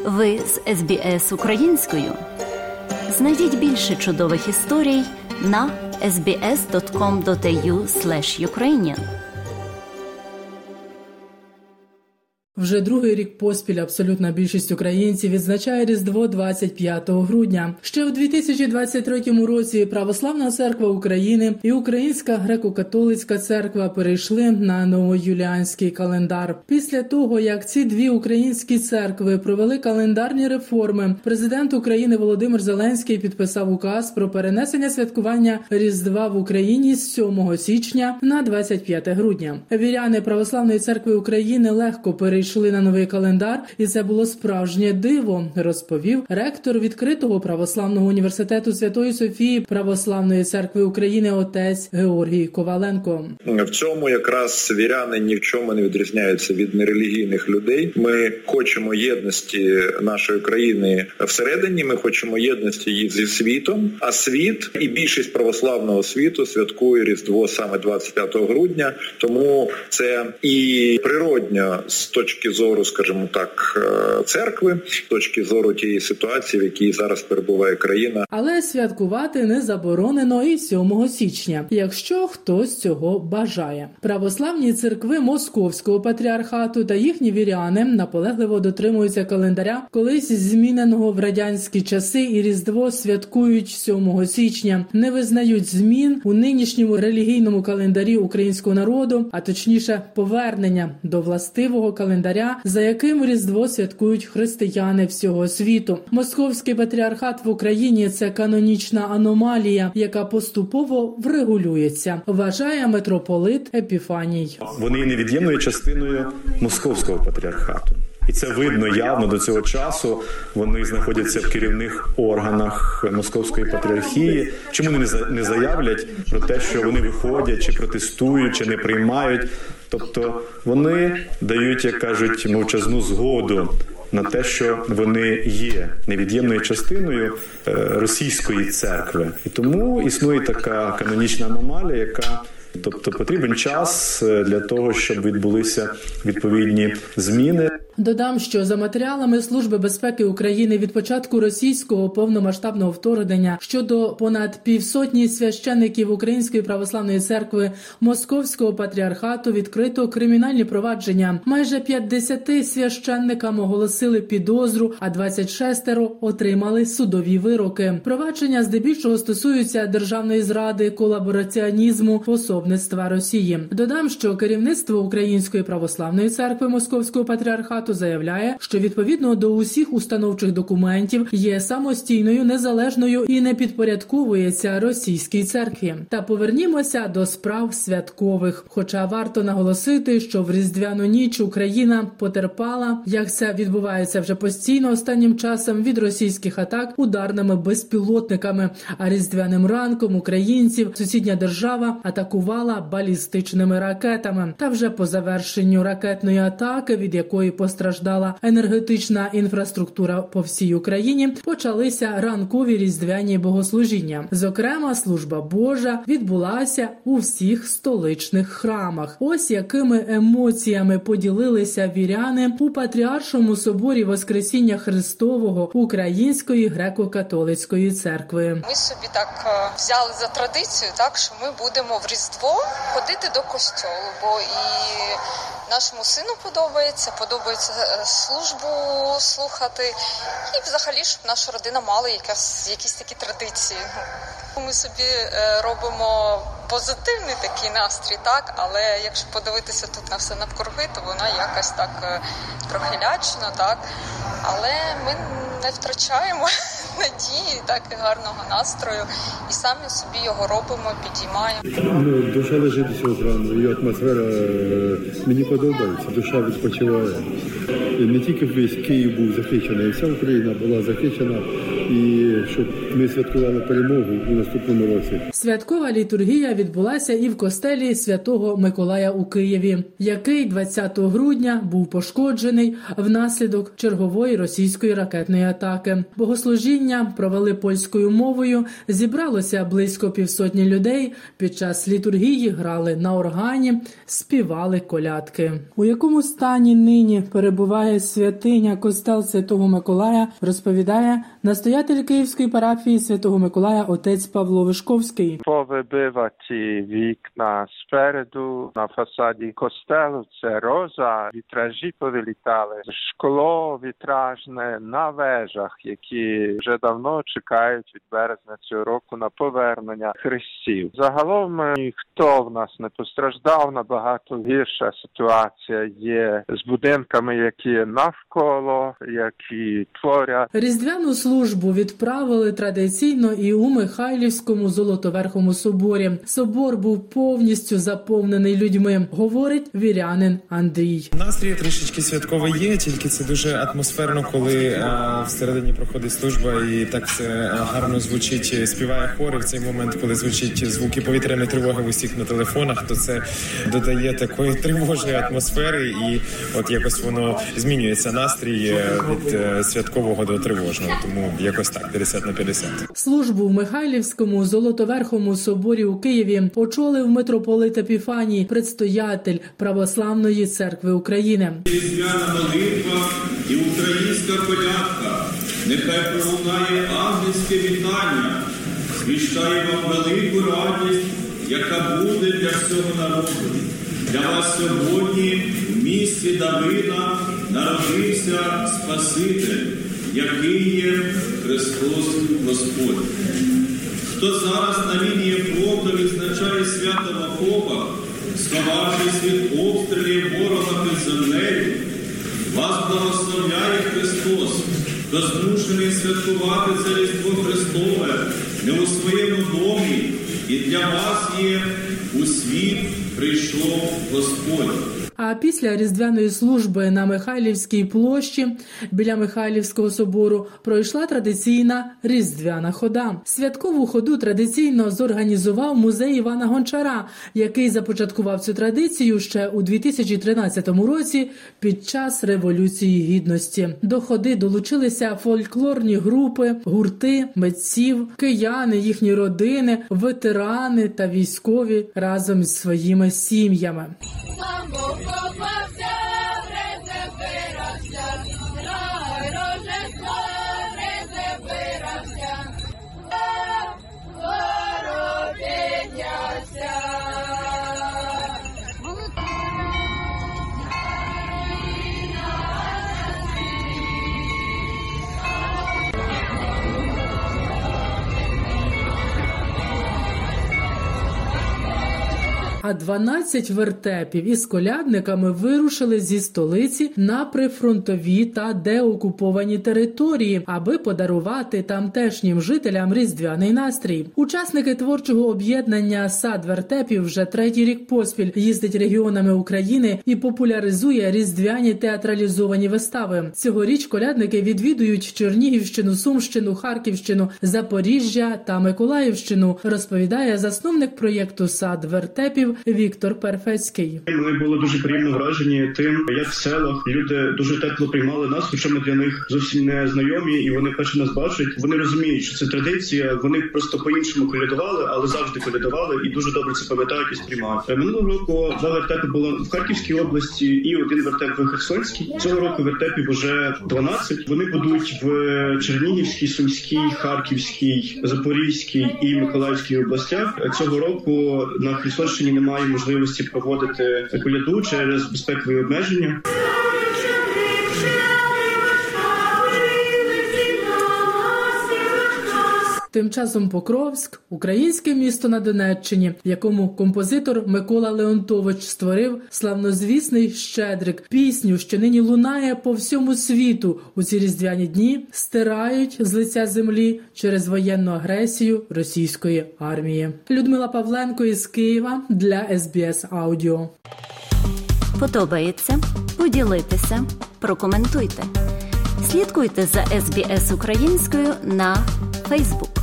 Ви з СБС українською. Знайдіть більше чудових історій на sbs.com.au/Ukrainian. Вже другий рік поспіль абсолютна більшість українців відзначає Різдво 25 грудня. Ще у 2023 році Православна Церква України і Українська Греко-католицька церква перейшли на новоюліанський календар. Після того, як ці дві українські церкви провели календарні реформи, президент України Володимир Зеленський підписав указ про перенесення святкування Різдва в Україні з 7 січня на 25 грудня. Віряни Православної Церкви України легко перейшли на новий календар, і це було справжнє диво, розповів ректор відкритого православного університету Святої Софії Православної Церкви України отець Георгій Коваленко. В цьому якраз віряни ні в чому не відрізняються від нерелігійних людей. Ми хочемо єдності нашої країни всередині, ми хочемо єдності її зі світом, а світ і більшість православного світу святкує Різдво саме 25 грудня, тому це і природньо з точки зору, скажімо так, церкви, з точки зору тієї ситуації, в якій зараз перебуває країна. Але святкувати не заборонено і 7 січня, якщо хтось цього бажає. Православні церкви Московського патріархату та їхні віряни наполегливо дотримуються календаря, колись зміненого в радянські часи, і Різдво святкують 7 січня. Не визнають змін у нинішньому релігійному календарі українського народу, а точніше повернення до властивого календаря, за яким Різдво святкують християни всього світу. Московський патріархат в Україні – це канонічна аномалія, яка поступово врегулюється, вважає митрополит Епіфаній. Вони є невід'ємною частиною Московського патріархату. І це видно явно до цього часу. Вони знаходяться в керівних органах Московської патріархії. Чому вони не заявлять про те, що вони виходять, чи протестують, чи не приймають? Тобто вони дають, як кажуть, мовчазну згоду на те, що вони є невід'ємною частиною російської церкви. І тому існує така канонічна аномалія, яка потрібен час для того, щоб відбулися відповідні зміни. Додам, що за матеріалами Служби безпеки України від початку російського повномасштабного вторгнення щодо понад 500 священників Української православної церкви Московського патріархату відкрито кримінальні провадження. Майже 50 священникам оголосили підозру, а 26 отримали судові вироки. Провадження здебільшого стосуються державної зради, колабораціонізму, пособництва Росії. Додам, що керівництво Української православної церкви Московського патріархату заявляє, що відповідно до усіх установчих документів є самостійною, незалежною і не підпорядковується російській церкві. Та повернімося до справ святкових. Хоча варто наголосити, що в Різдвяну ніч Україна потерпала, як це відбувається вже постійно останнім часом, від російських атак ударними безпілотниками, а Різдвяним ранком українців сусідня держава атакувала балістичними ракетами. Та вже по завершенню ракетної атаки, від якої постраждала енергетична інфраструктура по всій Україні, почалися ранкові різдвяні богослужіння. Зокрема, служба Божа відбулася у всіх столичних храмах. Ось якими емоціями поділилися віряни у Патріаршому соборі Воскресіння Христового Української Греко-католицької церкви. Ми собі так взяли за традицію, що ми будемо в Різдво ходити до костьолу, бо і нашому сину подобається службу слухати. І взагалі, щоб наша родина мала якісь такі традиції. Ми собі робимо позитивний такий настрій, але якщо подивитися тут на все навкруги, то вона якось так трохи лячно, але ми не втрачаємо надії, і гарного настрою, і самі собі його робимо, підіймаємо. Душа лежить до цього храму, її атмосфера мені подобається, душа відпочиває. І не тільки весь Київ був захищений, і вся Україна була захищена і щоб ми святкували перемогу у наступному році. Святкова літургія відбулася і в костелі Святого Миколая у Києві, який 20 грудня був пошкоджений внаслідок чергової російської ракетної атаки. Богослужіння провели польською мовою, зібралося близько 500 людей, під час літургії грали на органі, співали колядки. У якому стані нині перебуває святиня костел Святого Миколая, розповідає настоятель Київської парафії Святого Миколая отець Павло Вишковський. Повибиваті вікна спереду на фасаді костелу, це роза, вітражі повилітали, шкло вітражне на вежах, які вже давно чекають від березня цього року на повернення хрестів. Загалом ніхто в нас не постраждав, набагато гірша ситуація є з будинками, які навколо, які творять. Різдвяну службу відправили традиційно і у Михайлівському Золотоверхому соборі. Собор був повністю заповнений людьми, говорить вірянин Андрій. Настрій трішечки святковий є, тільки це дуже атмосферно, коли всередині проходить служба і так все гарно звучить, співає хор. І в цей момент, коли звучить звуки повітряної тривоги в усіх на телефонах, то це додає такої тривожної атмосфери, і от якось воно змінюється настрій від святкового до тривожного. Тому якось так, 50/50. Службу в Михайлівському Золотоверхому соборі у Києві очолив митрополит Епіфаній, предстоятель Православної церкви України. Різдвяна молитва і українська колядка, нехай пролунає ангельське вітання, звіщає вам велику радість, яка буде для всього народу. Для вас сьогодні в місті Давида народився Спаситель, який є Христос Господь. Хто зараз на лінії фронту відзначає свято в окопах, сховавшись від обстрілів ворога під землею, вас благословляє Христос, хто змушений святкувати це Різдво Христове не у своєму домі, і для вас є у світ прийшов Господь. А після різдвяної служби на Михайлівській площі біля Михайлівського собору пройшла традиційна різдвяна хода. Святкову ходу традиційно зорганізував музей Івана Гончара, який започаткував цю традицію ще у 2013 році під час Революції Гідності. До ходи долучилися фольклорні групи, гурти, митців, кияни, їхні родини, ветерани та військові разом із своїми сім'ями. А 12 вертепів із колядниками вирушили зі столиці на прифронтові та деокуповані території, аби подарувати тамтешнім жителям різдвяний настрій. Учасники творчого об'єднання «Сад вертепів» вже 3-й рік поспіль їздить регіонами України і популяризує різдвяні театралізовані вистави. Цьогоріч колядники відвідують Чернігівщину, Сумщину, Харківщину, Запоріжжя та Миколаївщину, розповідає засновник проєкту «Сад вертепів» Віктор Перфецький. Ми були дуже приємно вражені тим, як в селах люди дуже тепло приймали нас, хоча ми для них зовсім не знайомі, і вони перше нас бачать. Вони розуміють, що це традиція, вони просто по-іншому колядували, але завжди колядували і дуже добре це пам'ятають і сприймають. Минулого року 2 вертепи було в Харківській області і 1 вертеп в Херсонській. Цього року вертепів уже 12. Вони будуть в Чернігівській, Сумській, Харківській, Запорізькій і Миколаївській областях. Цього року на Херсонщині немає можливості проводити коляду через безпекові обмеження. Тим часом Покровськ – українське місто на Донеччині, в якому композитор Микола Леонтович створив славнозвісний «Щедрик» – пісню, що нині лунає по всьому світу у ці різдвяні дні, стирають з лиця землі через воєнну агресію російської армії. Людмила Павленко із Києва для СБС Аудіо. Подобається? Поділіться, прокоментуйте. Слідкуйте за SBS українською на Facebook.